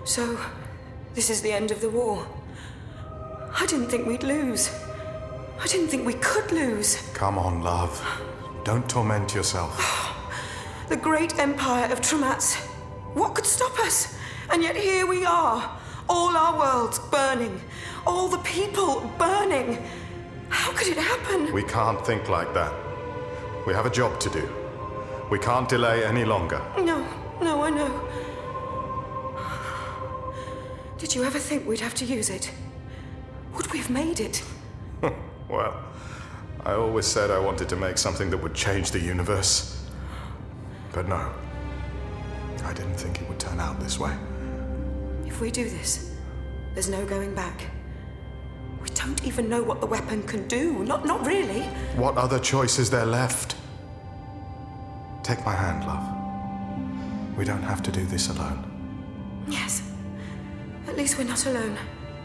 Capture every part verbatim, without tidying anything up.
So, this is the end of the war. I didn't think we'd lose. I didn't think we could lose. Come on, love. Don't torment yourself. The great empire of Tramatz. What could stop us? And yet here we are. All our worlds burning. All the people burning. How could it happen? We can't think like that. We have a job to do. We can't delay any longer. No, no, I know. Did you ever think we'd have to use it? Would we have made it? Well, I always said I wanted to make something that would change the universe. But no, I didn't think it would turn out this way. If we do this, there's no going back. We don't even know what the weapon can do. Not, not really. What other choice is there left? Take my hand, love. We don't have to do this alone. Yes. At least we're not alone.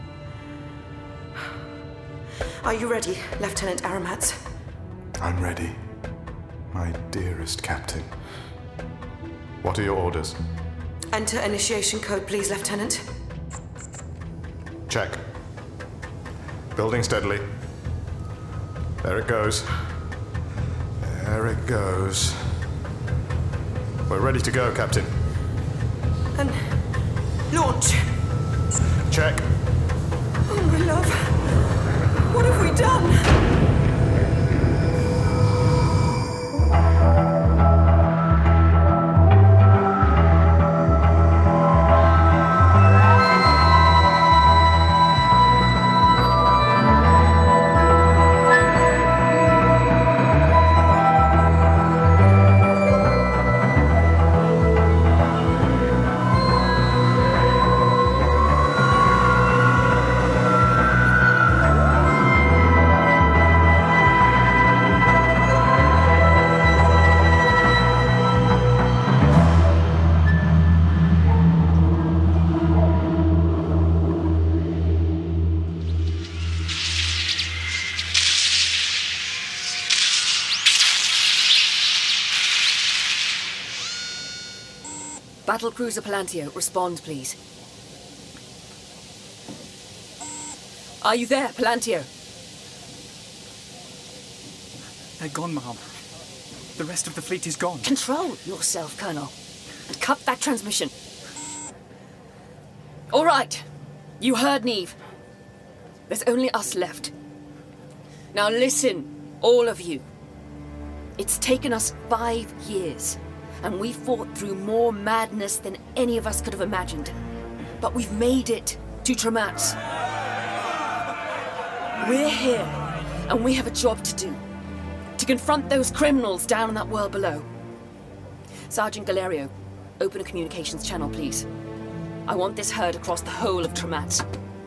Are you ready, Lieutenant Aramatz? I'm ready, my dearest captain. What are your orders? Enter initiation code, please, Lieutenant. Check. Building steadily. There it goes. There it goes. We're ready to go, Captain. And launch. Check. Oh, my love. What have we done? Battlecruiser Palantio, respond, please. Are you there, Palantio? They're gone, Ma'am. The rest of the fleet is gone. Control yourself, Colonel, and cut that transmission. All right. You heard Neve. There's only us left. Now listen, all of you. It's taken us five years. And we fought through more madness than any of us could have imagined. But we've made it to Tramatz. We're here, and we have a job to do. To confront those criminals down in that world below. Sergeant Galerio, open a communications channel, please. I want this heard across the whole of Tramatz.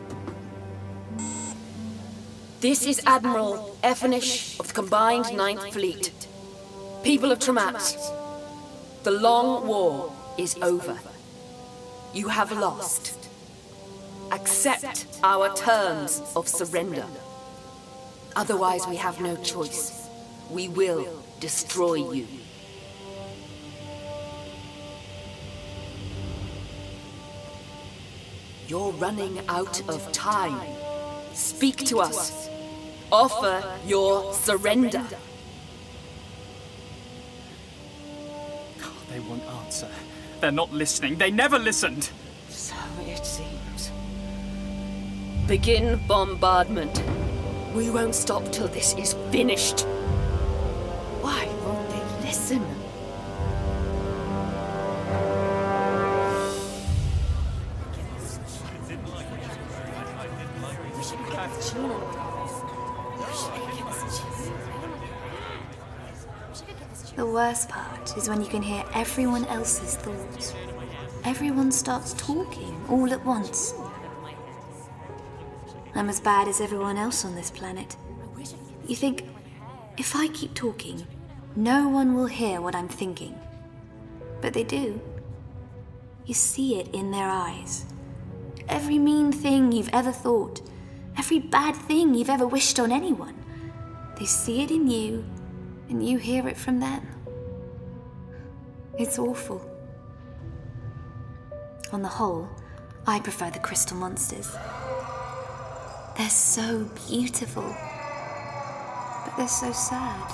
This is Admiral Effenish of the Combined Ninth Fleet. People of Tramatz. The long war is over. You have lost. Accept our terms of surrender. Otherwise, we have no choice. We will destroy you. You're running out of time. Speak to us. Offer your surrender. They won't answer. They're not listening. They never listened. So it seems. Begin bombardment. We won't stop till this is finished. Why won't they listen? We should get Gina. The worst part is when you can hear everyone else's thoughts. Everyone starts talking all at once. I'm as bad as everyone else on this planet. You think, if I keep talking, no one will hear what I'm thinking. But they do. You see it in their eyes. Every mean thing you've ever thought, every bad thing you've ever wished on anyone, they see it in you, and you hear it from them. It's awful. On the whole, I prefer the crystal monsters. They're so beautiful, but they're so sad.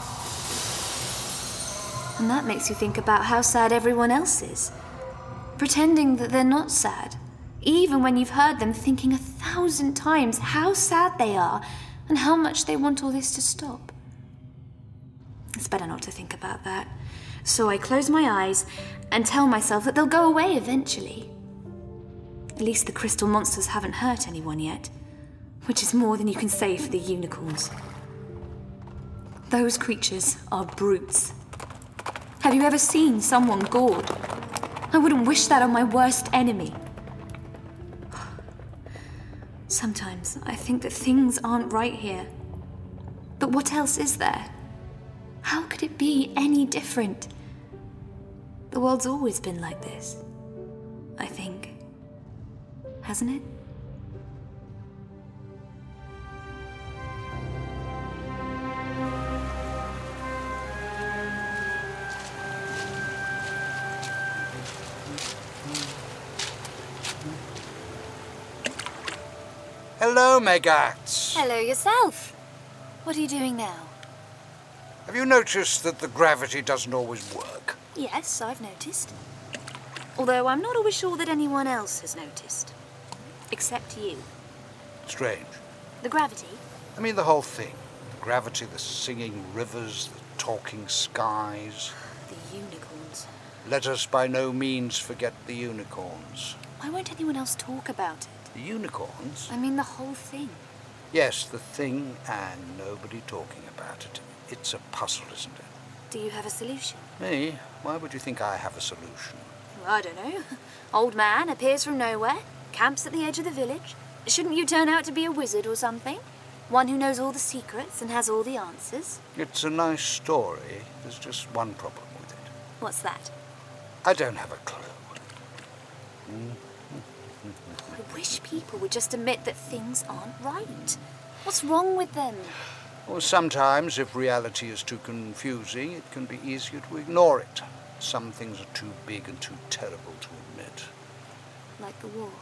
And that makes you think about how sad everyone else is, pretending that they're not sad, even when you've heard them thinking a thousand times how sad they are and how much they want all this to stop. It's better not to think about that, so I close my eyes and tell myself that they'll go away eventually. At least the crystal monsters haven't hurt anyone yet, which is more than you can say for the unicorns. Those creatures are brutes. Have you ever seen someone gored? I wouldn't wish that on my worst enemy. Sometimes I think that things aren't right here. But what else is there? How could it be any different? The world's always been like this, I think. Hasn't it? Hello, Megax. Hello yourself. What are you doing now? Have you noticed that the gravity doesn't always work? Yes, I've noticed. Although I'm not always sure that anyone else has noticed. Except you. Strange. The gravity? I mean the whole thing. The gravity, the singing rivers, the talking skies. The unicorns. Let us by no means forget the unicorns. Why won't anyone else talk about it? The unicorns? I mean the whole thing. Yes, the thing and nobody talking about it. It's a puzzle, isn't it? Do you have a solution? Me? Why would you think I have a solution? I don't know. Old man appears from nowhere, camps at the edge of the village. Shouldn't you turn out to be a wizard or something? One who knows all the secrets and has all the answers? It's a nice story. There's just one problem with it. What's that? I don't have a clue. I wish people would just admit that things aren't right. What's wrong with them? Well, sometimes, if reality is too confusing, it can be easier to ignore it. Some things are too big and too terrible to admit. Like the war.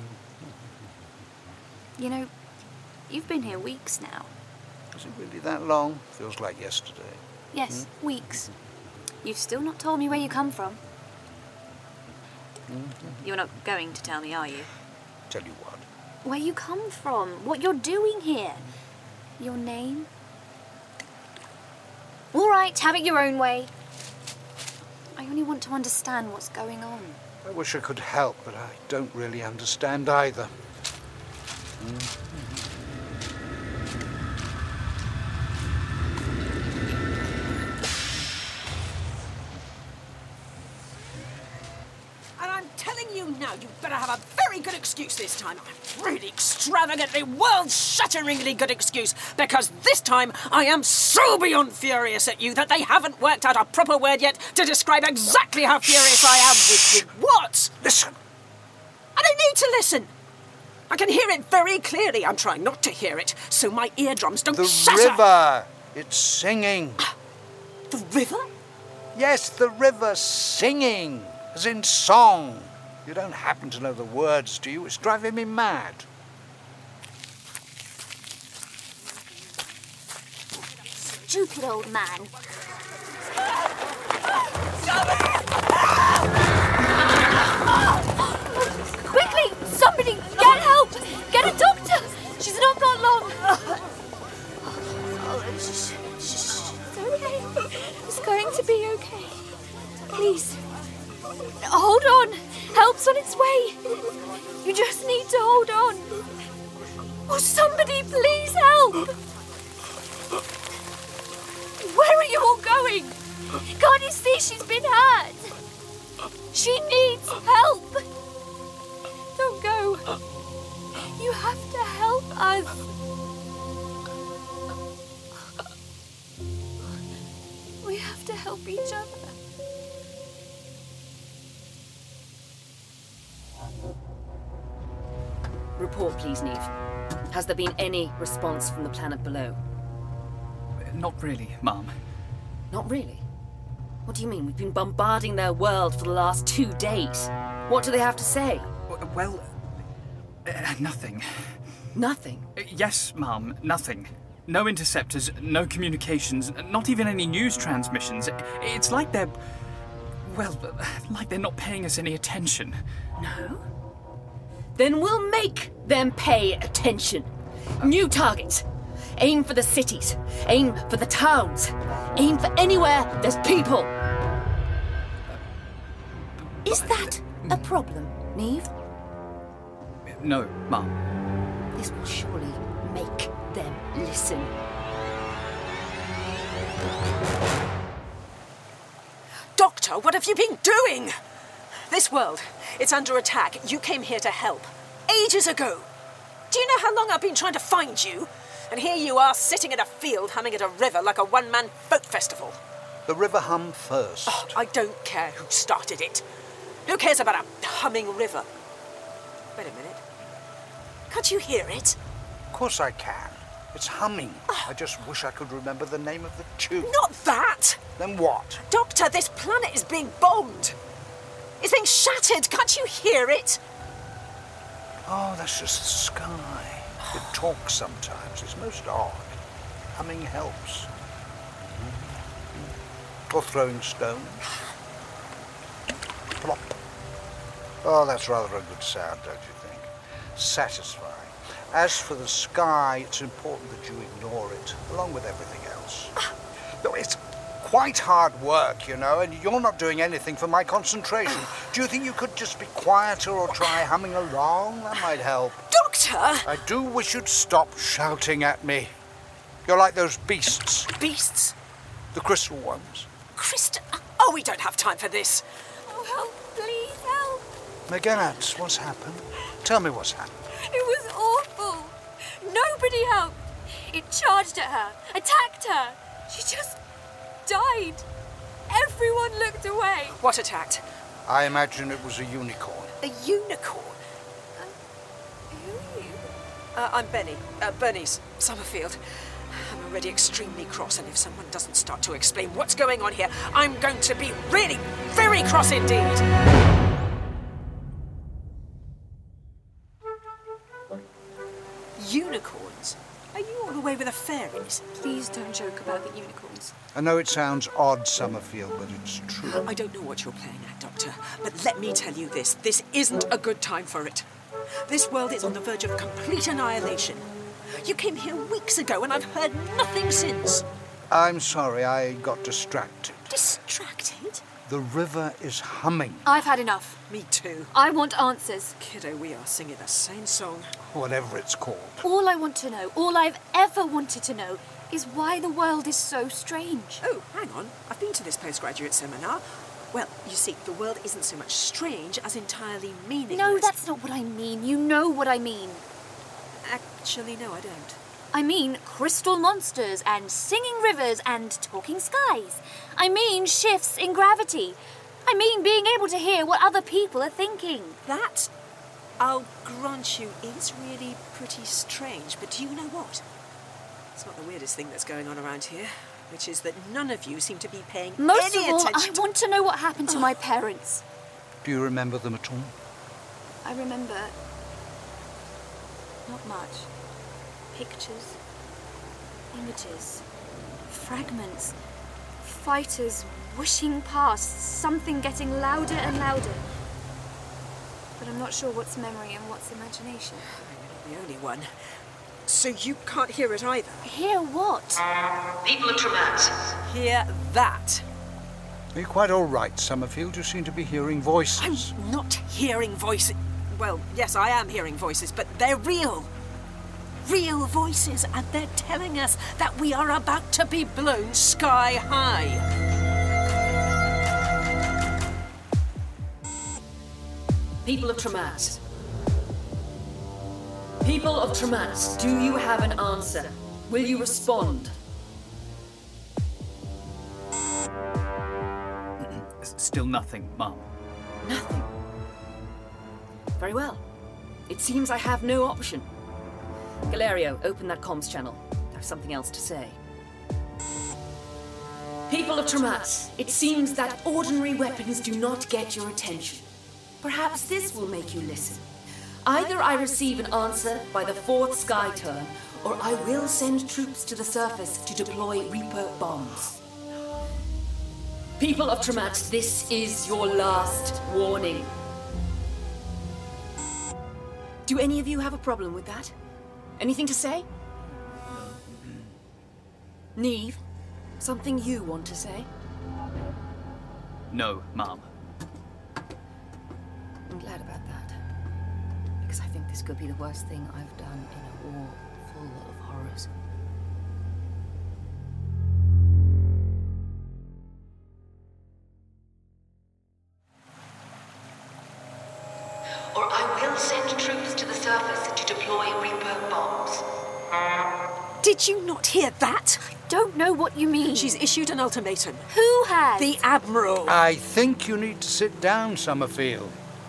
You know, you've been here weeks now. Is it really that long? Feels like yesterday. Yes, hmm? weeks. You've still not told me where you come from. Mm-hmm. You're not going to tell me, are you? Tell you what? Where you come from, what you're doing here. Your name. All right, have it your own way. I only want to understand what's going on. I wish I could help, but I don't really understand either. Mm. And I'm telling you now, you better have a very good excuse this time. A really extravagantly, world-shatteringly good excuse. Because this time, I am so beyond furious at you that they haven't worked out a proper word yet to describe exactly how furious I am with you. What? Listen. I don't need to listen. I can hear it very clearly. I'm trying not to hear it, so my eardrums don't the shatter. The river. It's singing. The river? Yes, the river singing. As in song. You don't happen to know the words, do you? It's driving me mad. Stupid old man. Quickly! Somebody! Get help! Get a doctor! She's not got long! Oh, shh, shh, shh. It's okay. It's going to be okay. Please. Hold on! Help's on its way! You just need to hold on! Oh, somebody please help! Where are you all going? Can't you see she's been hurt? She needs help! Don't go. You have to help us. We have to help each other. Report, please, Neve. Has there been any response from the planet below? Not really, Mom. Not really? What do you mean? We've been bombarding their world for the last two days. What do they have to say? Well, Uh, nothing. Nothing? Uh, yes, Mum, nothing. No interceptors, no communications, not even any news transmissions. It's like they're... well, like they're not paying us any attention. No? Then we'll make them pay attention. New targets. Aim for the cities. Aim for the towns. Aim for anywhere there's people. Is that a problem, Neve? No, Mum. This will surely make them listen. Doctor, what have you been doing? This world, it's under attack. You came here to help. Ages ago. Do you know how long I've been trying to find you? And here you are, sitting in a field, humming at a river like a one-man folk festival. The river hummed first. Oh, I don't care who started it. Who cares about a humming river? Wait a minute. Can't you hear it? Of course I can. It's humming. Oh. I just wish I could remember the name of the tune. Not that! Then what? Doctor, this planet is being bombed. It's being shattered. Can't you hear it? Oh, that's just the sky. It talks sometimes. It's most odd. Humming helps. Or throwing stones. Plop. Oh, that's rather a good sound, don't you think? Satisfying. As for the sky, it's important that you ignore it, along with everything else. No, it's quite hard work, you know, and you're not doing anything for my concentration. Do you think you could just be quieter or try humming along? That might help. Doctor! I do wish you'd stop shouting at me. You're like those beasts. Beasts? The crystal ones. Crystal? Oh, we don't have time for this. Oh, help, please, help. McGinnis, what's happened? Tell me what's happened. It was awful. Nobody helped. It charged at her, attacked her. She just died. Everyone looked away. What attacked? I imagine it was a unicorn. A unicorn? Uh, who are you? Uh, I'm Benny. Uh, Bernice Summerfield. I'm already extremely cross, and if someone doesn't start to explain what's going on here, I'm going to be really very cross indeed. Unicorns? Are you all the way with the fairies? Please don't joke about the unicorns. I know it sounds odd, Summerfield, but it's true. I don't know what you're playing at, Doctor, but let me tell you this. This isn't a good time for it. This world is on the verge of complete annihilation. You came here weeks ago, and I've heard nothing since. I'm sorry, I got distracted. Distracted? The river is humming. I've had enough. Me too. I want answers. Kiddo, we are singing the same song. Whatever it's called. All I want to know, all I've ever wanted to know, is why the world is so strange. Oh, hang on. I've been to this postgraduate seminar. Well, you see, the world isn't so much strange as entirely meaningless. No, that's not what I mean. You know what I mean. Actually, no, I don't. I mean crystal monsters and singing rivers and talking skies. I mean shifts in gravity. I mean being able to hear what other people are thinking. That, I'll grant you, is really pretty strange. But do you know what? It's not the weirdest thing that's going on around here, which is that none of you seem to be paying Most any of all, attention I to... want to know what happened to my parents. Do you remember them at all? I remember... not much. Pictures, images, fragments, fighters whooshing past, something getting louder and louder. But I'm not sure what's memory and what's imagination. You're not the only one. So you can't hear it either? Hear what? People of Traumat. Hear that. Are you quite all right, Summerfield? You seem to be hearing voices. I'm not hearing voices. Well, yes, I am hearing voices, but they're real. Real voices, and they're telling us that we are about to be blown sky high. People of Traumat. People of Traumat, do you have an answer? Will you respond? Still nothing, Mum. Nothing. Very well. It seems I have no option. Galerio, open that comms channel. I have something else to say. People of Traumat, it seems that ordinary weapons do not get your attention. Perhaps this will make you listen. Either I receive an answer by the fourth sky turn, or I will send troops to the surface to deploy Reaper bombs. People of Tramat, this is your last warning. Do any of you have a problem with that? Anything to say? Neve, something you want to say? No, Mom. I'm glad about that. Because I think this could be the worst thing I've done in a war full of horrors. Or I will send troops to the surface to deploy Reaper bombs. Did you not hear that? I don't know what you mean. She's issued an ultimatum. Who has? The Admiral. I think you need to sit down, Summerfield.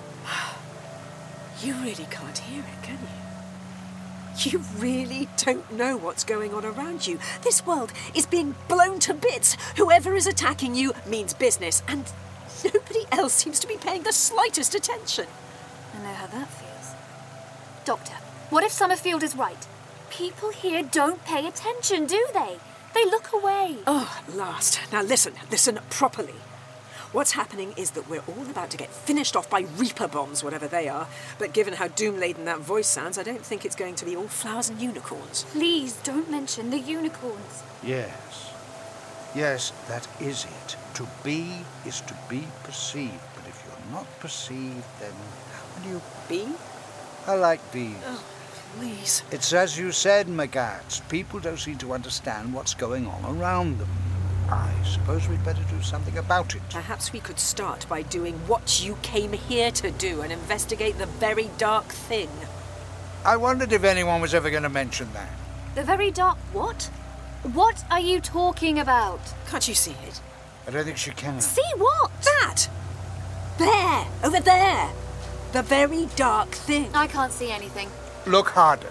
You really can't hear it, can you? You really don't know what's going on around you. This world is being blown to bits. Whoever is attacking you means business, and nobody else seems to be paying the slightest attention. I know how that feels. Doctor, what if Summerfield is right? People here don't pay attention, do they? They look away. Oh, at last. Now listen, listen properly. What's happening is that we're all about to get finished off by Reaper bombs, whatever they are. But given how doom-laden that voice sounds, I don't think it's going to be all flowers and unicorns. Please don't mention the unicorns. Yes. Yes, that is it. To be is to be perceived. But if you're not perceived, then will you... Be? I like bees. Oh, please. It's as you said, McGats. People don't seem to understand what's going on around them. I suppose we'd better do something about it. Perhaps we could start by doing what you came here to do and investigate the very dark thing. I wondered if anyone was ever going to mention that. The very dark what? What are you talking about? Can't you see it? I don't think she can. See what? That! There! Over there! The very dark thing. I can't see anything. Look harder.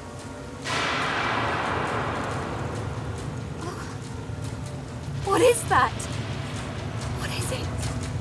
What is that? What is it?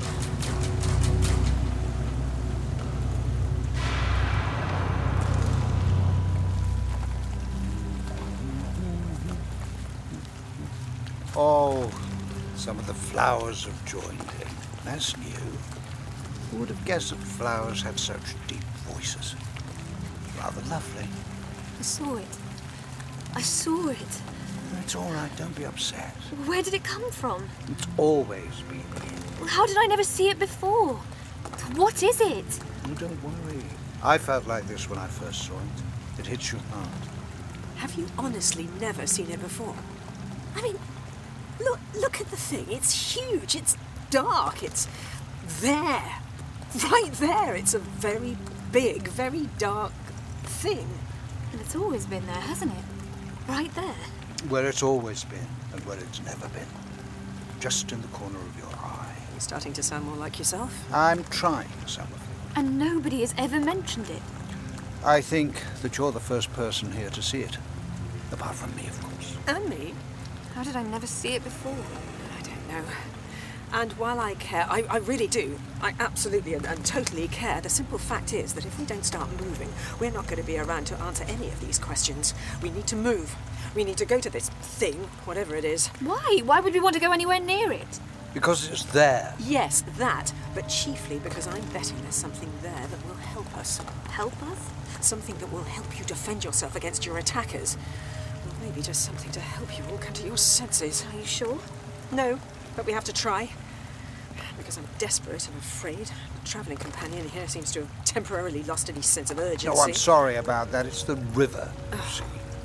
Oh, some of the flowers have joined in. That's new. Who would have guessed that flowers had such deep voices? Rather lovely. I saw it. I saw it. It's all right, don't be upset. Where did it come from? It's always been here. Well, how did I never see it before? What is it? Oh, don't worry. I felt like this when I first saw it. It hits you hard. Have you honestly never seen it before? I mean, look, look at the thing. It's huge. It's dark. It's there. Right there. It's a very big, very dark thing. And it's always been there, hasn't it? Right there. Where it's always been and where it's never been. Just in the corner of your eye. You're starting to sound more like yourself. I'm trying, Summerfield. And nobody has ever mentioned it. I think that you're the first person here to see it. Apart from me, of course. And me. How did I never see it before? I don't know. And while I care, I, I really do, I absolutely and, and totally care, the simple fact is that if we don't start moving, we're not going to be around to answer any of these questions. We need to move. We need to go to this thing, whatever it is. Why? Why would we want to go anywhere near it? Because it's there. Yes, that, but chiefly because I'm betting there's something there that will help us. Help us? Something that will help you defend yourself against your attackers. Or maybe just something to help you all come to your senses. Are you sure? No, but we have to try. Because I'm desperate and afraid. The travelling companion here seems to have temporarily lost any sense of urgency. No, I'm sorry about that. It's the river, you see.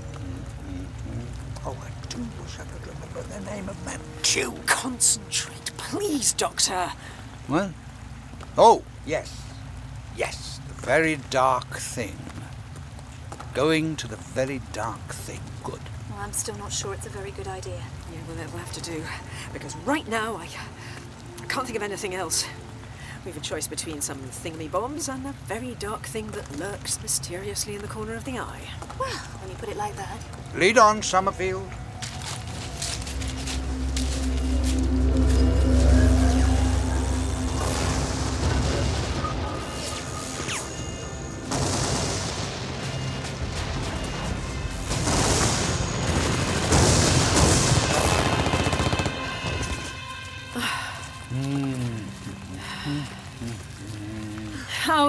Oh, I do wish I could remember the name of that Jew. Concentrate, please, Doctor. What? Oh, yes. Yes, the very dark thing. Going to the very dark thing. Good. Well, I'm still not sure it's a very good idea. Yeah, well, that will have to do. Because right now, I, I can't think of anything else. We have a choice between some thingamy bombs and a very dark thing that lurks mysteriously in the corner of the eye. Well, when you put it like that. Lead on, Summerfield.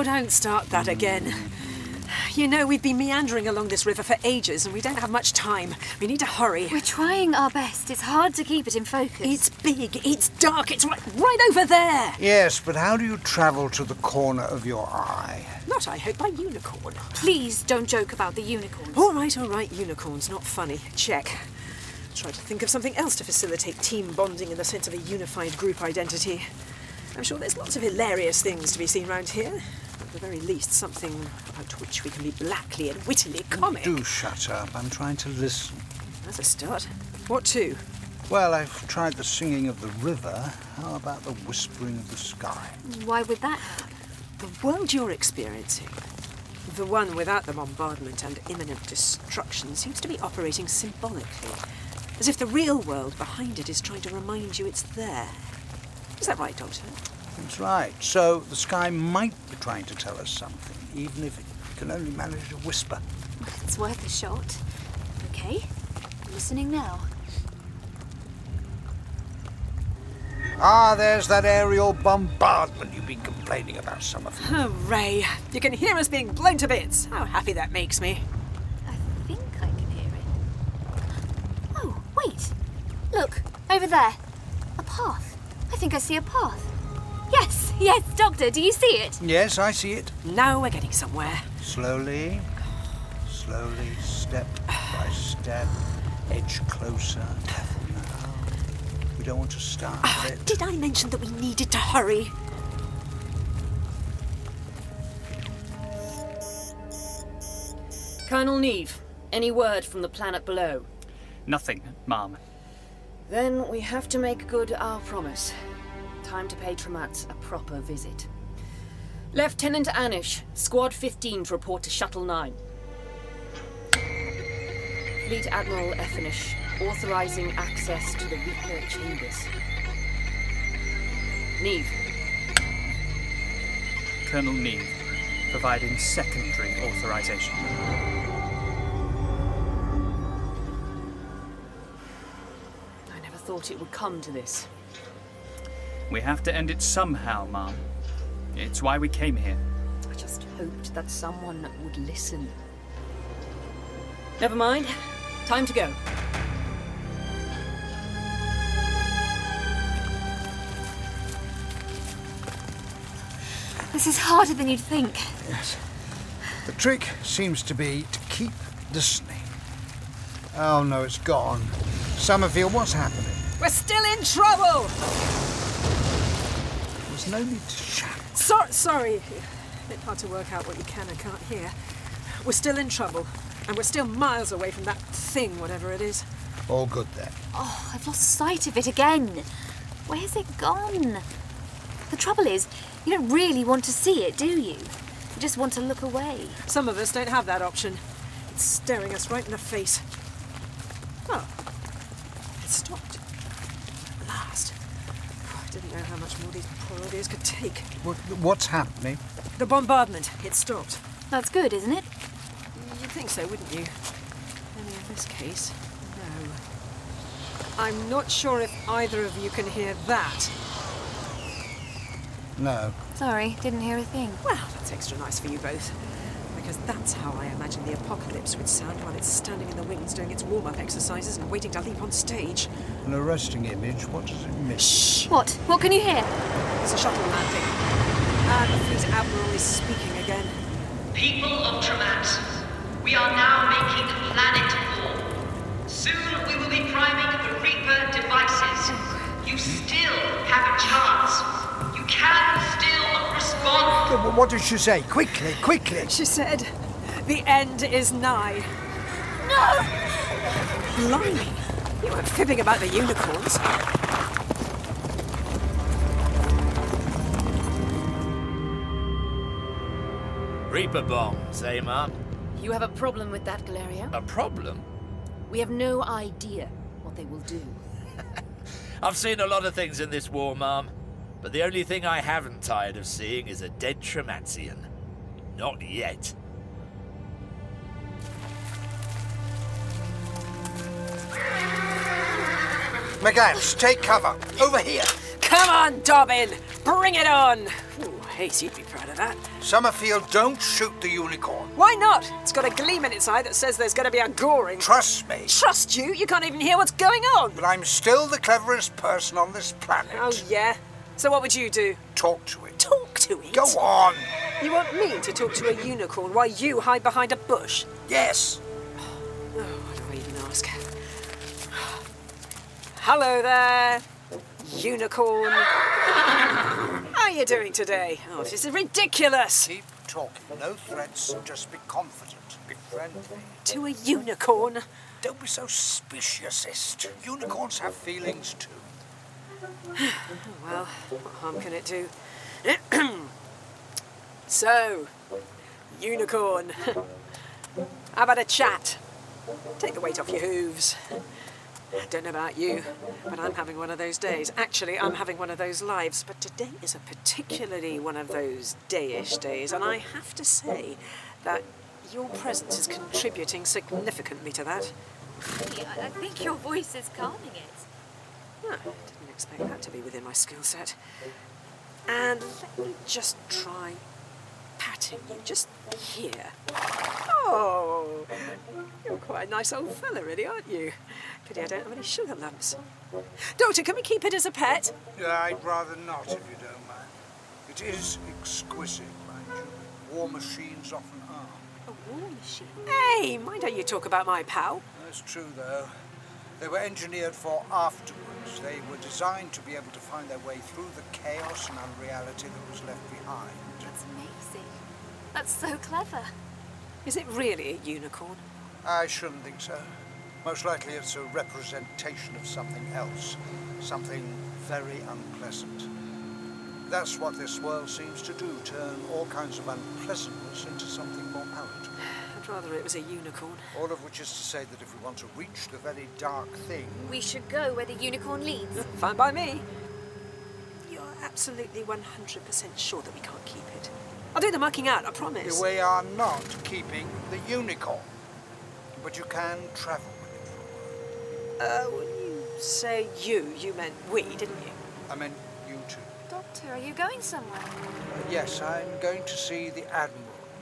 don't start that again. You know, we've been meandering along this river for ages and we don't have much time. We need to hurry. We're trying our best. It's hard to keep it in focus. It's big, it's dark, it's right, right over there. Yes, but how do you travel to the corner of your eye? Not, I hope, by unicorn. Please don't joke about the unicorns. All right, all right, unicorns, not funny. Check. Try to think of something else to facilitate team bonding in the sense of a unified group identity. I'm sure there's lots of hilarious things to be seen round here. At the very least, something about which we can be blackly and wittily comic. Do shut up. I'm trying to listen. That's a start. What to? Well, I've tried the singing of the river. How about the whispering of the sky? Why would that help? The world you're experiencing, the one without the bombardment and imminent destruction, seems to be operating symbolically, as if the real world behind it is trying to remind you it's there. Is that right, Doctor? That's right. So the sky might be trying to tell us something, even if it can only manage to whisper. It's worth a shot. Okay, listening now. Ah, there's that aerial bombardment you've been complaining about, some of you. Hooray! You can hear us being blown to bits. How happy that makes me. I think I can hear it. Oh, wait. Look, over there. A path. I think I see a path. Yes, yes, Doctor, do you see it? Yes, I see it. Now we're getting somewhere. Slowly, slowly, step by step, edge closer. Now, we don't want to start Oh, it. did I mention that we needed to hurry? Colonel Neve, any word from the planet below? Nothing, Ma'am. Then we have to make good our promise. Time to pay Tremats a proper visit. Lieutenant Anish, Squad fifteen to report to Shuttle nine. Fleet Admiral Effenish, authorizing access to the Reaper chambers. Neve. Colonel Neve, providing secondary authorization. I never thought it would come to this. We have to end it somehow, Ma'am. It's why we came here. I just hoped that someone would listen. Never mind. Time to go. This is harder than you'd think. Yes. The trick seems to be to keep listening. Oh no, it's gone. Summerfield, what's happening? We're still in trouble! There's no need to shout. So- sorry. A bit hard to work out what you can and can't hear. We're still in trouble. And we're still miles away from that thing, whatever it is. All good then. Oh, I've lost sight of it again. Where's it gone? The trouble is, you don't really want to see it, do you? You just want to look away. Some of us don't have that option. It's staring us right in the face. Oh. It stopped. At last. I didn't know how much more these poor ideas could take. What, what's happening? The bombardment. It stopped. That's good, isn't it? You'd think so, wouldn't you? Only in this case, no. I'm not sure if either of you can hear that. No. Sorry, didn't hear a thing. Well, that's extra nice for you both. Because that's how I imagine the apocalypse would sound while it's standing in the wings doing its warm-up exercises and waiting to leap on stage. An arresting image. What does it miss? Shh! What? What can you hear? It's a shuttle landing. And the Fleet Admiral is speaking again. People of Tremat, we are now making planet war. Soon we will be priming the Reaper devices. You still have a chance. You can still respond. Yeah, but what did she say? Quickly, quickly. She said, the end is nigh. No! Blimey, you weren't fibbing about the unicorns. Reaper bombs, eh, Ma'am? You have a problem with that, Galeria? A problem? We have no idea what they will do. I've seen a lot of things in this war, Ma'am, but the only thing I haven't tired of seeing is a dead Trematsian. Not yet. McGann, take cover. Over here. Come on, Dobbin! Bring it on! Ooh, Ace, you'd be proud of that. Summerfield, don't shoot the unicorn. Why not? It's got a gleam in its eye that says there's going to be a goring. Trust me. Trust you? You can't even hear what's going on. But I'm still the cleverest person on this planet. Oh, yeah? So what would you do? Talk to it. Talk to it? Go on. You want me to talk to a unicorn while you hide behind a bush? Yes. Oh, why do I even ask? Hello there, unicorn. How are you doing today? Oh, this is ridiculous. Keep talking. No threats. Just be confident. Be friendly. To a unicorn? Don't be so speciesist. Unicorns have feelings too. Well, what harm can it do? So, unicorn. How about a chat? Take the weight off your hooves. Don't know about you, but I'm having one of those days. Actually, I'm having one of those lives, but today is a particularly one of those dayish days, and I have to say that your presence is contributing significantly to that. Yeah, I think your voice is calming it. No, I didn't expect that to be within my skill set. And let me just try patting you just here. Oh, you're quite a nice old fella, really, aren't you? Pity I don't have any sugar lumps. Doctor, can we keep it as a pet? Yeah, I'd rather not, if you don't mind. It is exquisite, mind you. War machines often are. A war machine? Hey, mind how you talk about my pal? That's true, though. They were engineered for afterwards. They were designed to be able to find their way through the chaos and unreality that was left behind. That's amazing. That's so clever. Is it really a unicorn? I shouldn't think so. Most likely it's a representation of something else. Something very unpleasant. That's what this world seems to do, turn all kinds of unpleasantness into something more palatable. I'd rather it was a unicorn. All of which is to say that if we want to reach the very dark thing... We should go where the unicorn leads. Fine by me. You're absolutely one hundred percent sure that we can't keep it. I'll do the mucking out, I promise. We are not keeping the unicorn. But you can travel with it. Uh, when you say you, you meant we, didn't you? I meant you two. Doctor, are you going somewhere? Uh, yes, I'm going to see the Admiral.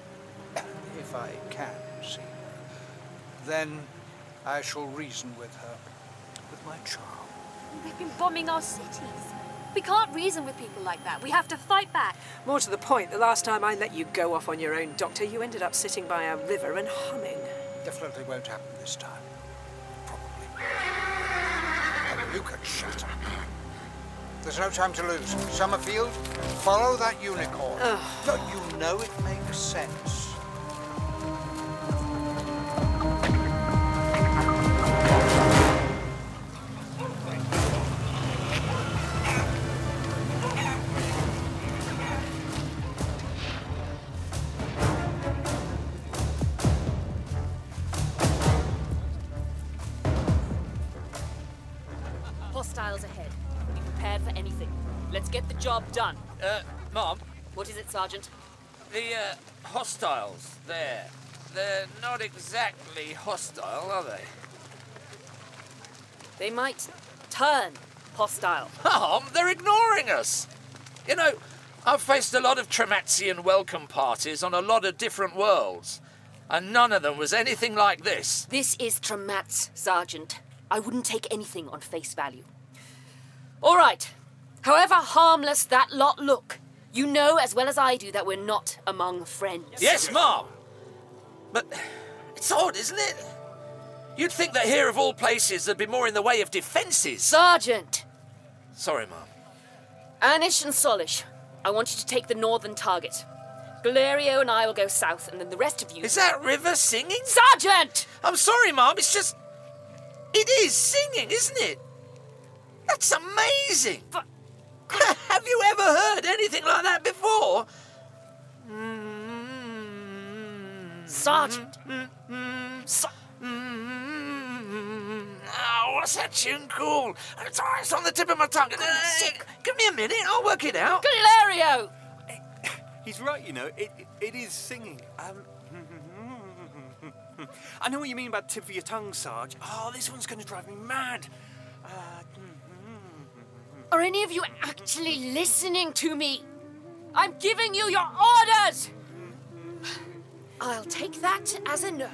If I can see her. Then I shall reason with her. With my charm. They've been bombing our cities. We can't reason with people like that. We have to fight back. More to the point, the last time I let you go off on your own, Doctor, you ended up sitting by a river and humming. Definitely won't happen this time. Probably. And you can shut up. There's no time to lose. Summerfield, follow that unicorn. Don't you know it makes sense? Hostiles ahead. Be prepared for anything. Let's get the job done. Uh, Mom, What is it, Sergeant? the, uh, hostiles there. They're not exactly hostile, are they? They might turn hostile. Mom, they're ignoring us! You know, I've faced a lot of Tremaxian welcome parties on a lot of different worlds, and none of them was anything like this. This is Trematz, Sergeant. I wouldn't take anything on face value. All right. However harmless that lot look, you know as well as I do that we're not among friends. Yes, Mom! But it's odd, isn't it? You'd think that here of all places there'd be more in the way of defences. Sergeant! Sorry, Mom. Anish and Solish, I want you to take the northern target. Galerio and I will go south, and then the rest of you... Is that River singing? Sergeant! I'm sorry, Mom, it's just... It is singing, isn't it? That's amazing! But... Have you ever heard anything like that before? Sergeant! Ser- Oh, what's that tune called? It's, oh, it's on the tip of my tongue. Uh, give me a minute, I'll work it out. Galerio! He's right, you know, it, it, it is singing. Um, I know what you mean about tip of your tongue, Sarge. Oh, this one's going to drive me mad. Uh, Are any of you actually listening to me? I'm giving you your orders! I'll take that as a no.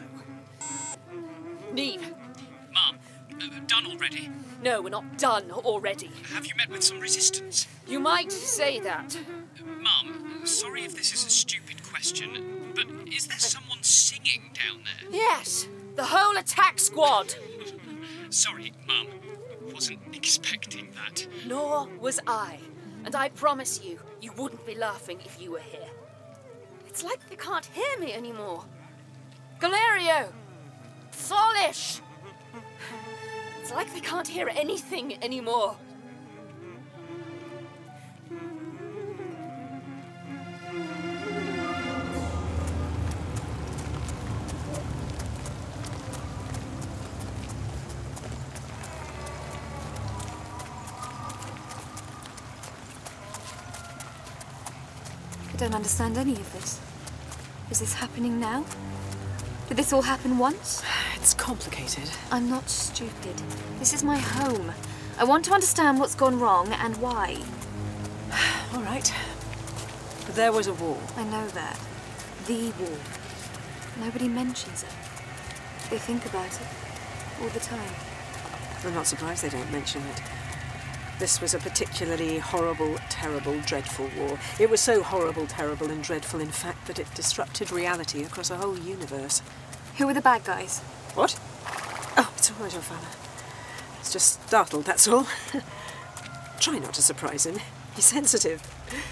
Neve. Mom, uh, done already? No, we're not done already. Have you met with some resistance? You might say that. Mum, sorry if this is a stupid question, but is there someone singing down there? Yes, the whole attack squad. Sorry, Mum. Wasn't expecting that. Nor was I. And I promise you, you wouldn't be laughing if you were here. It's like they can't hear me anymore. Galerio! Tholish! It's like they can't hear anything anymore. I don't understand any of this. Is this happening now? Did this all happen once? It's complicated. I'm not stupid. This is my home. I want to understand what's gone wrong and why. All right. There was a war. I know that. The war. Nobody mentions it. They think about it all the time. I'm not surprised they don't mention it. This was a particularly horrible, terrible, dreadful war. It was so horrible, terrible, and dreadful, in fact, that it disrupted reality across a whole universe. Who were the bad guys? What? Oh, it's all right, old fella. He's just startled, that's all. Try not to surprise him. He's sensitive.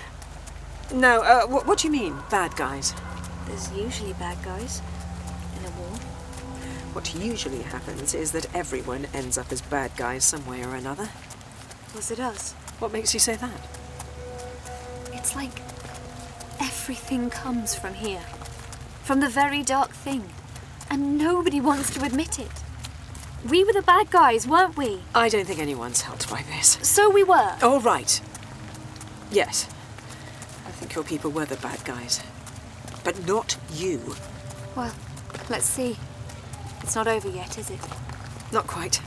No, uh, what, what do you mean, bad guys? There's usually bad guys in a war. What usually happens is that everyone ends up as bad guys some way or another. Was it us? What makes you say that? It's like everything comes from here. From the very dark thing. And nobody wants to admit it. We were the bad guys, weren't we? I don't think anyone's helped by this. So we were. All right. Yes. I think your people were the bad guys. But not you. Well, let's see. It's not over yet, is it? Not quite.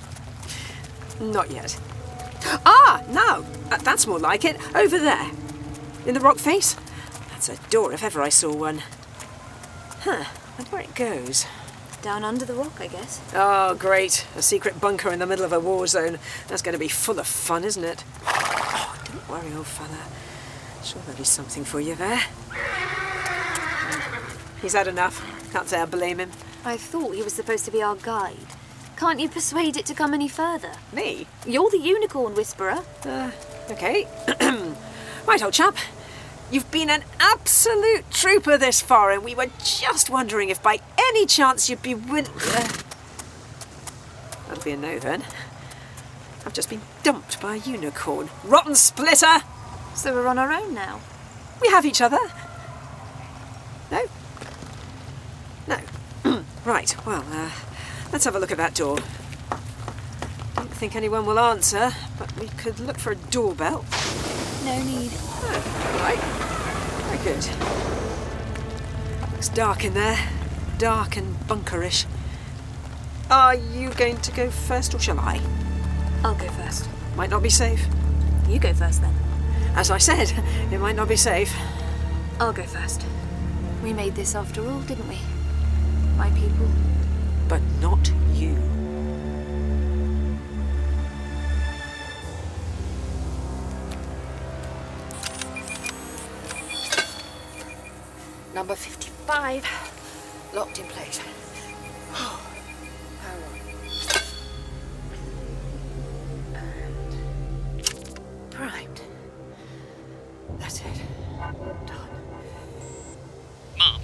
Not yet. Ah, now, uh, that's more like it. Over there. In the rock face. That's a door if ever I saw one. Huh, wonder where it goes. Down under the rock, I guess. Oh, great. A secret bunker in the middle of a war zone. That's going to be full of fun, isn't it? Oh, don't worry, old fella. Sure there'll be something for you there. He's had enough. Can't say I blame him. I thought he was supposed to be our guide. Can't you persuade it to come any further? Me? You're the unicorn whisperer. Uh, okay. Right, old chap. You've been an absolute trooper this far, and we were just wondering if by any chance you'd be willing... Uh... That'll be a no, then. I've just been dumped by a unicorn. Rotten splitter! So we're on our own now? We have each other. No? No. Right, well, uh, let's have a look at that door. Don't think anyone will answer, but we could look for a doorbell. No need. Oh, all right. Very good. Looks dark in there. Dark and bunkerish. Are you going to go first, or shall I? I'll go first. Might not be safe. You go first, then. As I said, it might not be safe. I'll go first. We made this after all, didn't we? My people. But not you. Number fifty-five, locked in place. Oh, power on. And primed. That's it. Done. Mom.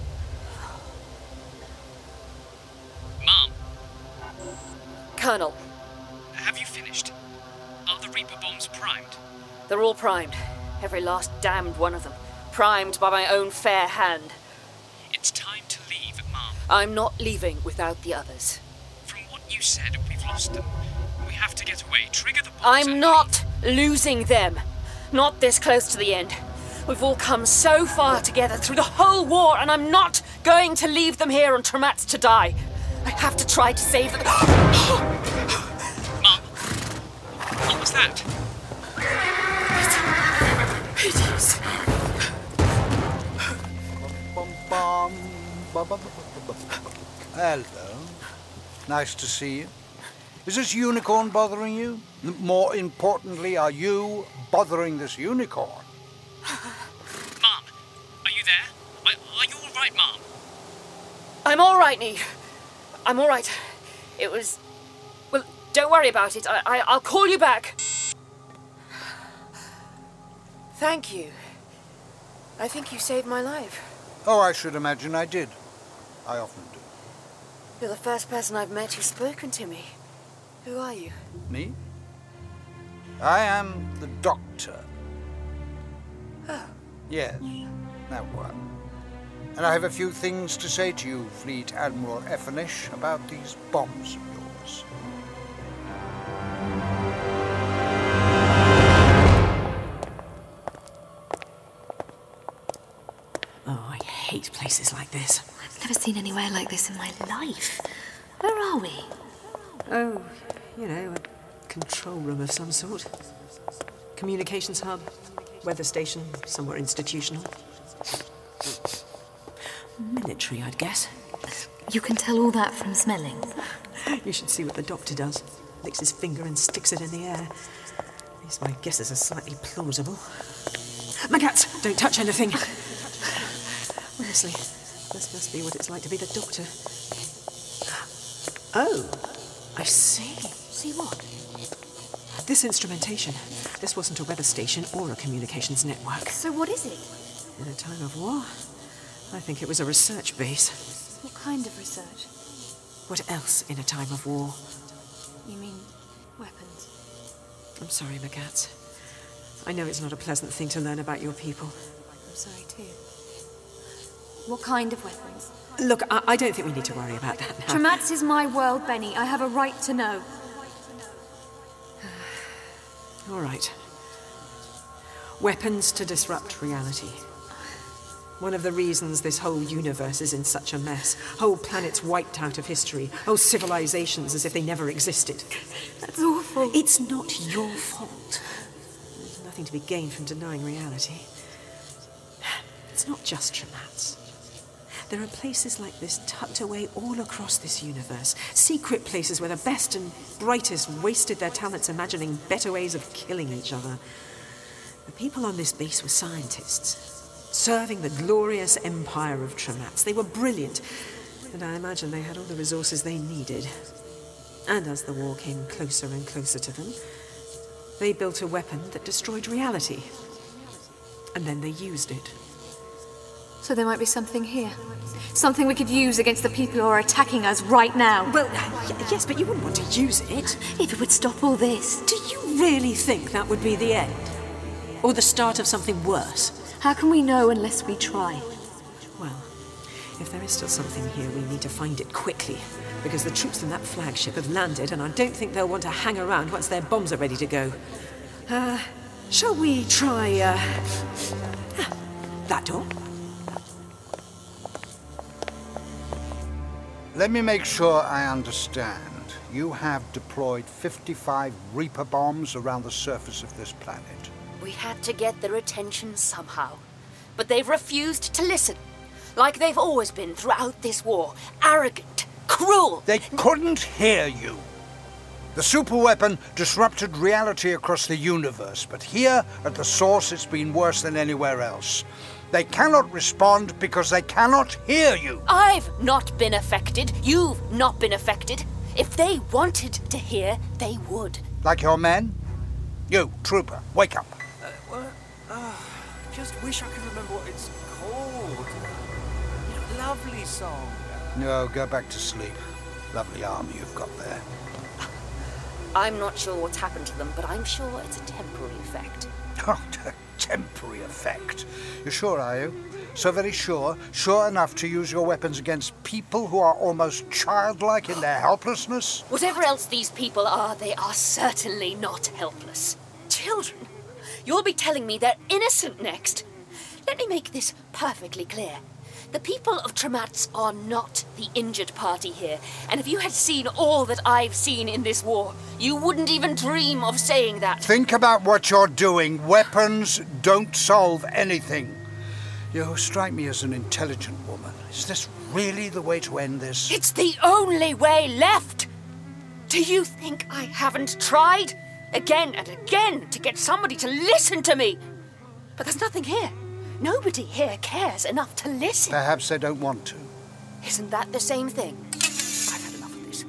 Mom. Colonel. Have you finished? Are the Reaper bombs primed? They're all primed. Every last damned one of them. Primed by my own fair hand. It's time to leave, Mom. I'm not leaving without the others. From what you said, we've lost them. We have to get away. Trigger the bombs. I'm and- not losing them. Not this close to the end. We've all come so far together through the whole war, and I'm not going to leave them here on Tramatz to die. I have to try to save them. Mom? What was that? It, it is bum. Ba, ba, ba, ba, ba. Hello. Nice to see you. Is this unicorn bothering you? More importantly, are you bothering this unicorn? Mom, are you there? Are, are you all right, Mom? I'm all right, Neve. I'm all right. It was... Well, don't worry about it. I, I, I'll call you back. Thank you. I think you saved my life. Oh, I should imagine I did. I often do. You're the first person I've met who's spoken to me. Who are you? Me? I am the Doctor. Oh. Yes, that one. And I have a few things to say to you, Fleet Admiral Effenish, about these bombs of yours. Oh, I hate places like this. I've never seen anywhere like this in my life. Where are we? Oh, you know, a control room of some sort. Communications hub, weather station, somewhere institutional. Military, I'd guess. You can tell all that from smelling. You should see what the Doctor does. Licks his finger and sticks it in the air. At least my guesses are slightly plausible. Magats, don't touch anything. Honestly, this must be what it's like to be the Doctor. Oh, I see. See what? This instrumentation. This wasn't a weather station or a communications network. So what is it? In a time of war, I think it was a research base. What kind of research? What else in a time of war? You mean weapons? I'm sorry, Magats. I know it's not a pleasant thing to learn about your people. I'm sorry too. What kind of weapons? Look, I, I don't think we need to worry about that now. Tramatz is my world, Benny. I have a right to know. All right. Weapons to disrupt reality. One of the reasons this whole universe is in such a mess. Whole planets wiped out of history. Whole civilizations as if they never existed. That's awful. It's not your fault. There's nothing to be gained from denying reality. It's not just Tramatz. There are places like this tucked away all across this universe. Secret places where the best and brightest wasted their talents imagining better ways of killing each other. The people on this base were scientists, serving the glorious empire of Tramatz. They were brilliant, and I imagine they had all the resources they needed. And as the war came closer and closer to them, they built a weapon that destroyed reality. And then they used it. So there might be something here. Something we could use against the people who are attacking us right now. Well, y- yes, but you wouldn't want to use it. If it would stop all this. Do you really think that would be the end? Or the start of something worse? How can we know unless we try? Well, if there is still something here, we need to find it quickly. Because the troops from that flagship have landed, and I don't think they'll want to hang around once their bombs are ready to go. Uh, shall we try, uh... that door? Let me make sure I understand. You have deployed fifty-five Reaper bombs around the surface of this planet. We had to get their attention somehow. But they've refused to listen. Like they've always been throughout this war. Arrogant, cruel. They couldn't hear you. The superweapon disrupted reality across the universe, but here at the source it's been worse than anywhere else. They cannot respond because they cannot hear you. I've not been affected. You've not been affected. If they wanted to hear, they would. Like your men? You, trooper, wake up. Uh, what? Oh, just wish I could remember what it's called. You know, lovely song. No, go back to sleep. Lovely army you've got there. I'm not sure what's happened to them, but I'm sure it's a temporary effect. Oh, a temporary effect. You're sure, are you? So very sure? Sure enough to use your weapons against people who are almost childlike in their helplessness? Whatever else these people are, they are certainly not helpless. Children, you'll be telling me they're innocent next. Let me make this perfectly clear. The people of Tramatz are not the injured party here, and if you had seen all that I've seen in this war, you wouldn't even dream of saying that. Think about what you're doing. Weapons don't solve anything. You strike me as an intelligent woman. Is this really the way to end this? It's the only way left! Do you think I haven't tried again and again to get somebody to listen to me? But there's nothing here. Nobody here cares enough to listen. Perhaps they don't want to. Isn't that the same thing? I've had enough of this.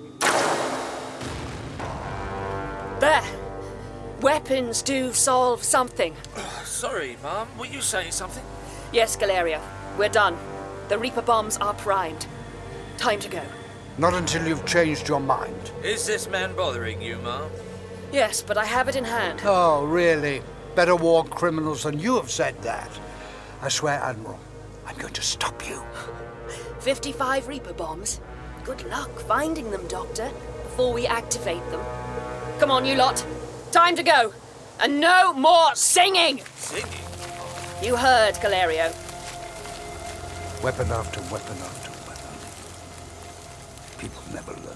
There. Weapons do solve something. Sorry, Mum. Were you saying something? Yes, Galeria. We're done. The Reaper bombs are primed. Time to go. Not until you've changed your mind. Is this man bothering you, Mum? Yes, but I have it in hand. Oh, really? Better war criminals than you have said that. I swear, Admiral, I'm going to stop you. fifty-five Reaper bombs. Good luck finding them, Doctor, before we activate them. Come on, you lot. Time to go. And no more singing! Singing? You heard, Galerio. Weapon after weapon after weapon. People never learn.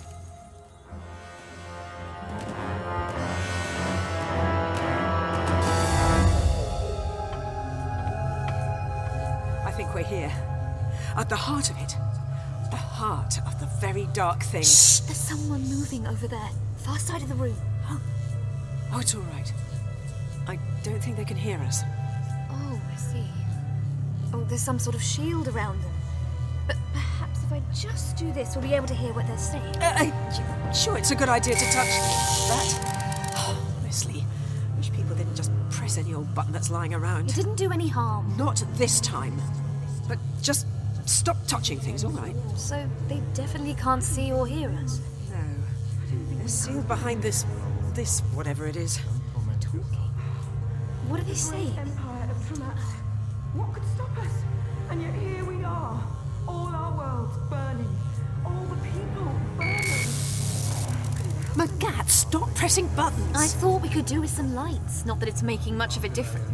I think we're here. At the heart of it. The heart of the very dark thing. Shh! There's someone moving over there. Far side of the room. Oh, oh it's all right. I don't think they can hear us. Oh, I see. Oh, there's some sort of shield around them. But perhaps if I just do this, we'll be able to hear what they're saying. Uh, uh, sure, it's a good idea to touch that. Oh, honestly, wish people didn't just press any old button that's lying around. It didn't do any harm. Not this time. But just stop touching things, all right? So they definitely can't see or hear us? No. They're sealed behind this... this whatever it is. What are they saying? Empire of Tremax. What could stop us? And yet here we are. All our worlds burning. All the people burning. Magat, stop pressing buttons. I thought we could do with some lights. Not that it's making much of a difference.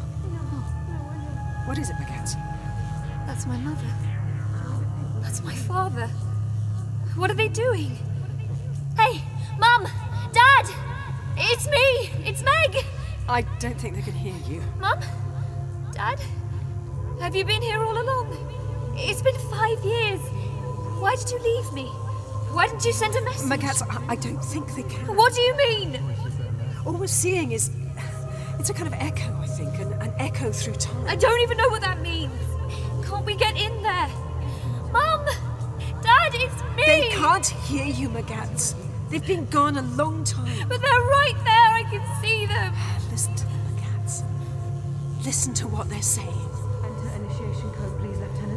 What is it, Magat? That's my mother. That's my father. What are they doing? Hey, Mum! Dad! It's me! It's Meg! I don't think they can hear you. Mum? Dad? Have you been here all along? It's been five years. Why did you leave me? Why didn't you send a message? Magat, I, I don't think they can. What do you mean? All we're seeing is... It's a kind of echo, I think. An, an echo through time. I don't even know what that means. Can't we get in there? Mum! Dad, it's me! They can't hear you, Magats. They've been gone a long time. But they're right there. I can see them. Listen to them, Magats. Listen to what they're saying. Enter initiation code, please, Lieutenant.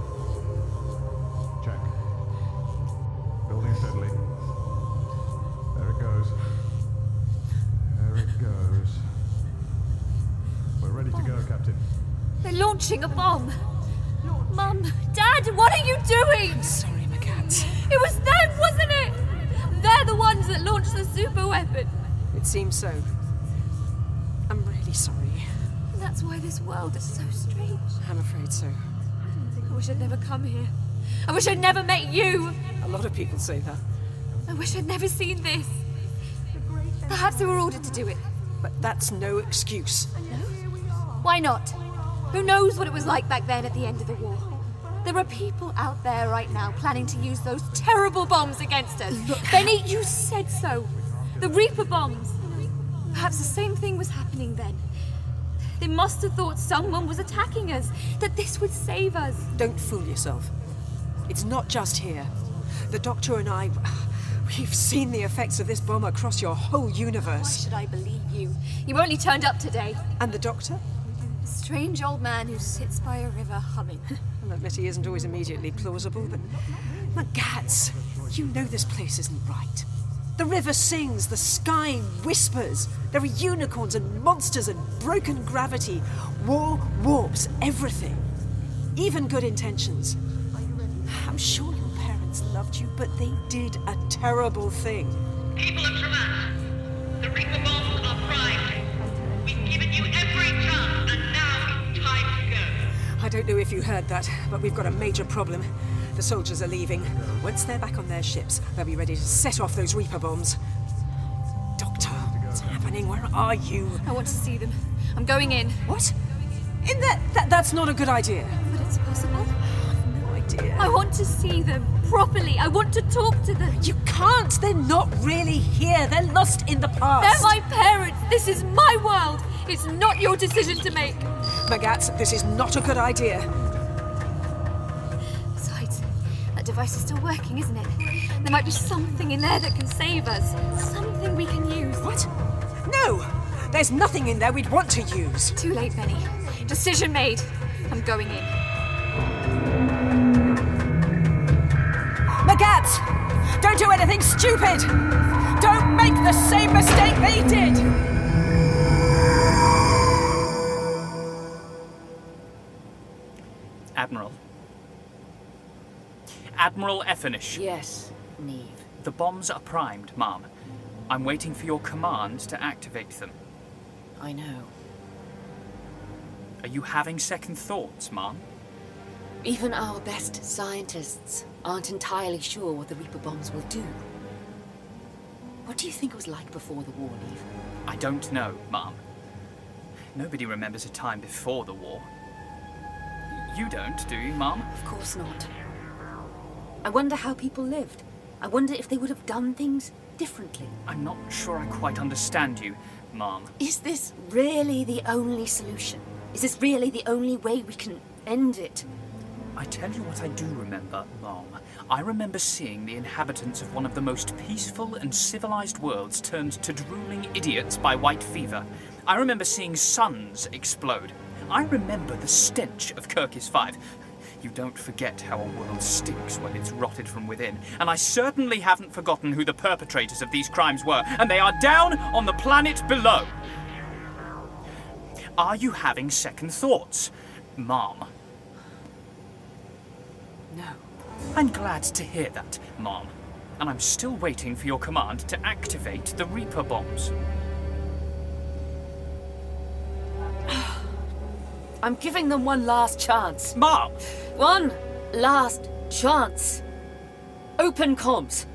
Check. Building steadily. There it goes. There it goes. We're ready to go, Captain. They're launching a bomb. Mum, Dad, what are you doing? I'm sorry, Magats. It was them, wasn't it? They're the ones that launched the super weapon. It seems so. I'm really sorry. That's why this world is so strange. I'm afraid so. I wish I'd never come here. I wish I'd never met you. A lot of people say that. I wish I'd never seen this. Perhaps they were ordered to do it. But that's no excuse. No? Why not? Who knows what it was like back then at the end of the war? There are people out there right now planning to use those terrible bombs against us. Look. Benny, you said so. The Reaper bombs. Perhaps the same thing was happening then. They must have thought someone was attacking us, that this would save us. Don't fool yourself. It's not just here. The Doctor and I, we've seen the effects of this bomb across your whole Why universe. should I believe you? You only turned up today. And the Doctor? A strange old man who sits by a river humming. I'll admit he isn't always immediately plausible, but... Magats, you know this place isn't right. The river sings, the sky whispers. There are unicorns and monsters and broken gravity. War warps everything. Even good intentions. I'm sure your parents loved you, but they did a terrible thing. People of Tremax, the Reaper bombs are primed. We've given you every chance, and now it's time to go. I don't know if you heard that, but we've got a major problem. The soldiers are leaving. Once they're back on their ships, they'll be ready to set off those Reaper bombs. Doctor, what's happening? Where are you? I want to see them. I'm going in. What? In there? That, that's not a good idea. But it's possible. No idea. I want to see them properly. I want to talk to them. You can't. They're not really here. They're lost in the past. They're my parents. This is my world. It's not your decision to make. Magats, this is not a good idea. Besides, that device is still working, isn't it? There might be something in there that can save us. Something we can use. What? No! There's nothing in there we'd want to use. Too late, Benny. Decision made. I'm going in. Magats! Don't do anything stupid! Don't make the same mistake they did! Admiral. Admiral Effinish. Yes, Neve. The bombs are primed, Ma'am. I'm waiting for your command to activate them. I know. Are you having second thoughts, Ma'am? Even our best scientists aren't entirely sure what the Reaper bombs will do. What do you think it was like before the war, Neve? I don't know, Ma'am. Nobody remembers a time before the war. You don't, do you, Ma'am? Of course not. I wonder how people lived. I wonder if they would have done things differently. I'm not sure I quite understand you, Ma'am. Is this really the only solution? Is this really the only way we can end it? I tell you what I do remember, Ma'am. I remember seeing the inhabitants of one of the most peaceful and civilized worlds turned to drooling idiots by white fever. I remember seeing suns explode. I remember the stench of Kirkis five. You don't forget how a world stinks when it's rotted from within. And I certainly haven't forgotten who the perpetrators of these crimes were, and they are down on the planet below. Are you having second thoughts, Ma'am? No. I'm glad to hear that, Ma'am. And I'm still waiting for your command to activate the Reaper bombs. I'm giving them one last chance. Ma'am! One last chance. Open comms.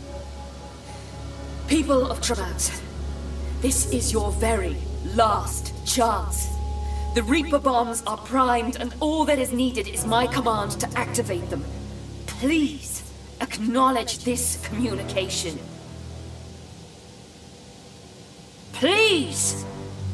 People of Tremats, this is your very last chance. The Reaper bombs are primed, and all that is needed is my command to activate them. Please acknowledge this communication. Please!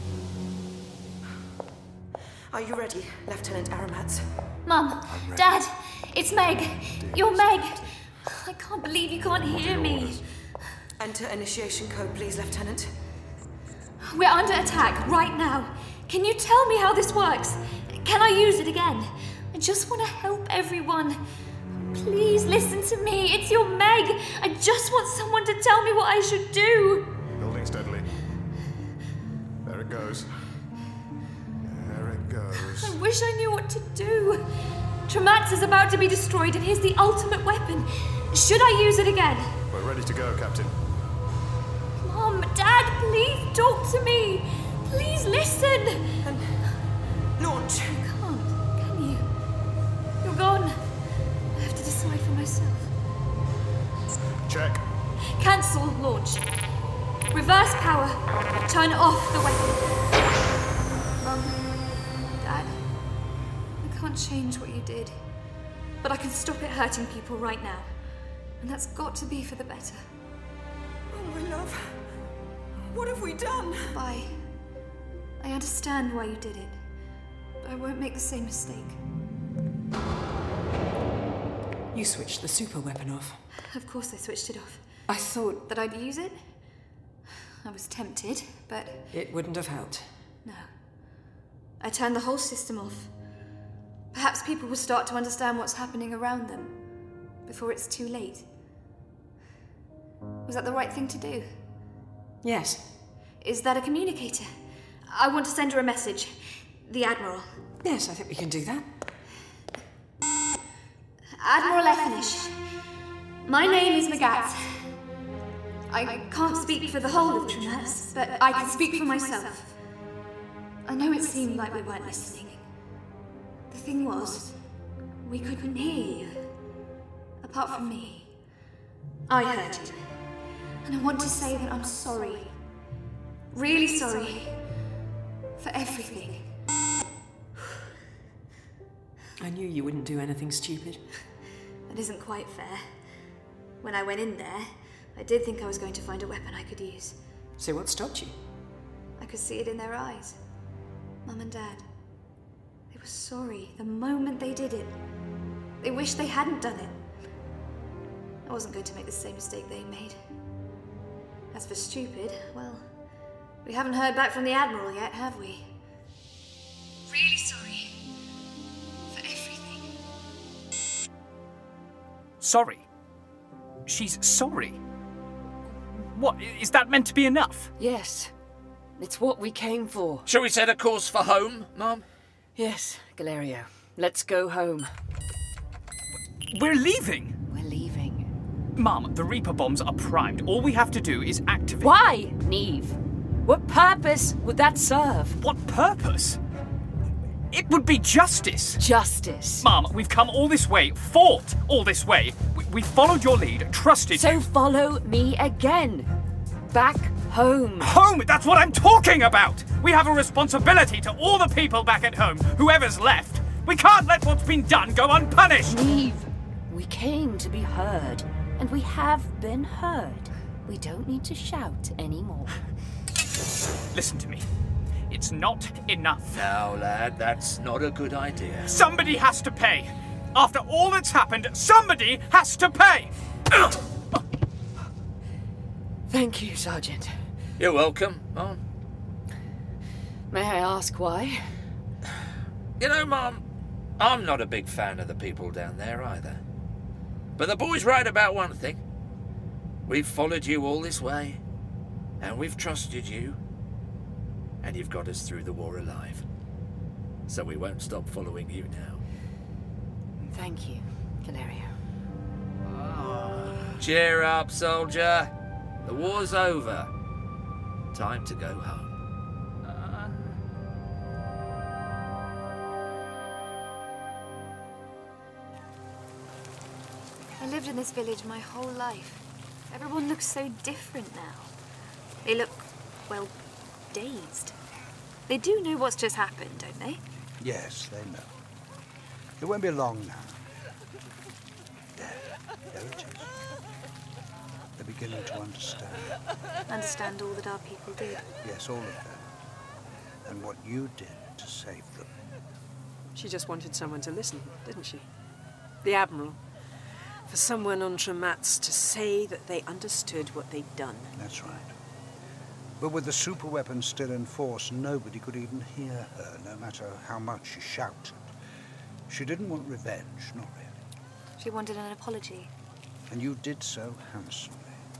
Are you ready, Lieutenant Aramats? Mum, Dad, it's Meg. You're Meg. I can't believe you can't hear me. Enter initiation code, please, Lieutenant. We're under attack right now. Can you tell me how this works? Can I use it again? I just want to help everyone. Please listen to me. It's your Meg. I just want someone to tell me what I should do. Building steadily. There it goes. There it goes. I wish I knew what to do. Tremats is about to be destroyed, and here's the ultimate weapon. Should I use it again? We're ready to go, Captain. Mom, Dad, please talk to me. Please listen. And launch. You can't, can you? You're gone. I have to decide for myself. Check. Cancel launch. Reverse power. Turn off the weapon. Mum, Dad, I can't change what you did, but I can stop it hurting people right now. And that's got to be for the better. Oh, my love. What have we done? Bye. I understand why you did it, but I won't make the same mistake. You switched the super weapon off. Of course I switched it off. I thought That I'd use it? I was tempted, but it wouldn't have helped. no. I turned the whole system off. Perhaps people will start to understand what's happening around them before it's too late. Was that the right thing to do? Yes. Is that a communicator? I want to send her a message. The Admiral. Yes, I think we can do that. Admiral Effinish. My name is Magat. I can't speak for the whole of Tremats, but I can speak for myself. I know it seemed like we weren't listening. The thing was, we couldn't hear you. Apart from me. I heard you. And I want to say that I'm sorry. Really sorry. For everything. I knew you wouldn't do anything stupid. That isn't quite fair. When I went in there, I did think I was going to find a weapon I could use. So what stopped you? I could see it in their eyes. Mum and Dad. They were sorry the moment they did it. They wished they hadn't done it. I wasn't going to make the same mistake they made. As for stupid, well, we haven't heard back from the Admiral yet, have we? Really sorry. For everything. Sorry? She's sorry? What, is that meant to be enough? Yes. It's what we came for. Shall we set a course for home, Mom? Yes, Galerio. Let's go home. We're leaving? We're leaving. Mum, the Reaper bombs are primed. All we have to do is activate... Why, Neve? What purpose would that serve? What purpose? It would be justice. Justice? Mum, we've come all this way, fought all this way. We, we followed your lead, trusted so you. So follow me again. Back home. Home? That's what I'm talking about! We have a responsibility to all the people back at home, whoever's left. We can't let what's been done go unpunished. Neve, we came to be heard, and we have been heard. We don't need to shout anymore. Listen to me. It's not enough. No, lad, that's not a good idea. Somebody has to pay. After all that's happened, somebody has to pay. Thank you, Sergeant. You're welcome, Mom. May I ask why? You know, Mom, I'm not a big fan of the people down there either. But the boy's right about one thing. We've followed you all this way, and we've trusted you, and you've got us through the war alive. So we won't stop following you now. Thank you, Galerio. Cheer up, soldier. The war's over. Time to go home. I lived in this village my whole life. Everyone looks so different now. They look, well, dazed. They do know what's just happened, don't they? Yes, they know. It won't be long now. There, there it is. They're beginning to understand. Understand all that our people did. Yes, all of them. And what you did to save them. She just wanted someone to listen, didn't she? The Admiral. For someone on Tramatz to say that they understood what they'd done. That's right. But with the superweapon still in force, nobody could even hear her, no matter how much she shouted. She didn't want revenge, not really. She wanted an apology. And you did so handsomely.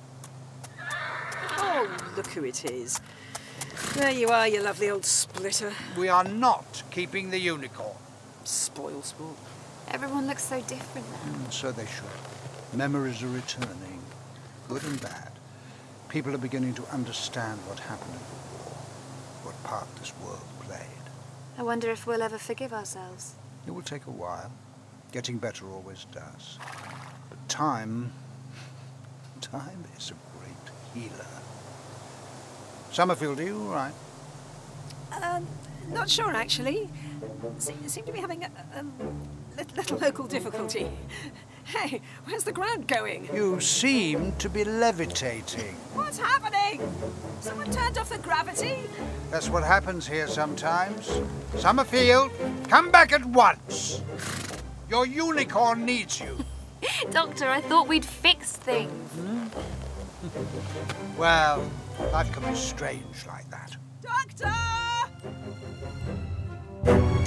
Oh, look who it is. There you are, you lovely old splitter. We are not keeping the unicorn. Spoil sport. Everyone looks so different now. Mm, so they should. Memories are returning, good and bad. People are beginning to understand what happened in the war, what part this world played. I wonder if we'll ever forgive ourselves. It will take a while. Getting better always does. But time... time is a great healer. Summerfield, are you all right? Um, not sure, actually. Se- seem to be having a um, little local difficulty. Hey, where's the ground going? You seem to be levitating. What's happening? Someone turned off the gravity? That's what happens here sometimes. Summerfield, come back at once. Your unicorn needs you. Doctor, I thought we'd fixed things. Hmm? Well, life can be strange like that. Doctor!